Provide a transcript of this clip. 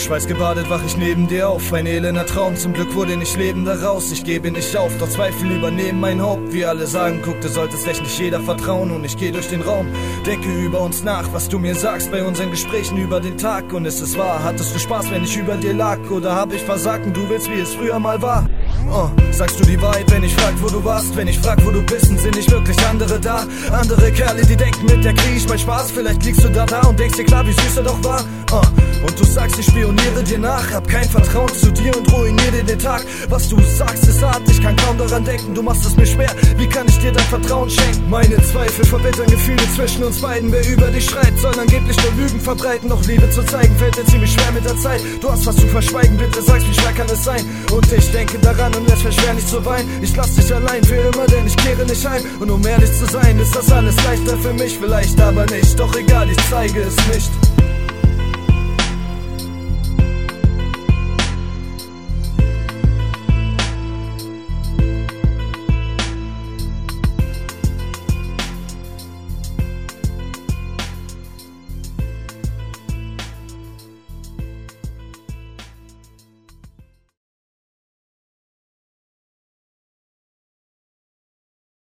Schweißgebadet wach ich neben dir auf, ein elender Traum, zum Glück wurde nicht lebend daraus. Ich gebe nicht auf, doch Zweifel übernehmen mein Haupt. Wie alle sagen, guck, du solltest echt nicht jeder vertrauen. Und ich geh durch den Raum, denke über uns nach, was du mir sagst bei unseren Gesprächen über den Tag. Und ist es wahr, hattest du Spaß, wenn ich über dir lag? Oder hab ich versagt und du willst, wie es früher mal war? Sagst du die Wahrheit, wenn ich frag, wo du warst? Wenn ich frag, wo du bist, und sind nicht wirklich andere da? Andere Kerle, die denken, mit der krieg ich mein Spaß. Vielleicht liegst du da und denkst dir klar, wie süß er doch war. Und du sagst, ich spioniere dir nach, hab kein Vertrauen zu dir und ruiniere dir den Tag. Was du sagst, ist hart, ich kann kaum daran denken. Du machst es mir schwer, wie kann ich dir dein Vertrauen schenken? Meine Zweifel verbittern Gefühle zwischen uns beiden. Wer über dich schreit, soll angeblich nur Lügen verbreiten. Doch Liebe zu zeigen, fällt dir ziemlich schwer mit der Zeit. Du hast was zu verschweigen, bitte sagst, wie schwer kann es sein? Und ich denke daran und es wäre schwer nicht zu weinen. Ich lass dich allein für immer, denn ich kehre nicht heim. Und um ehrlich zu sein, ist das alles leichter für mich. Vielleicht aber nicht, doch egal, ich zeige es nicht.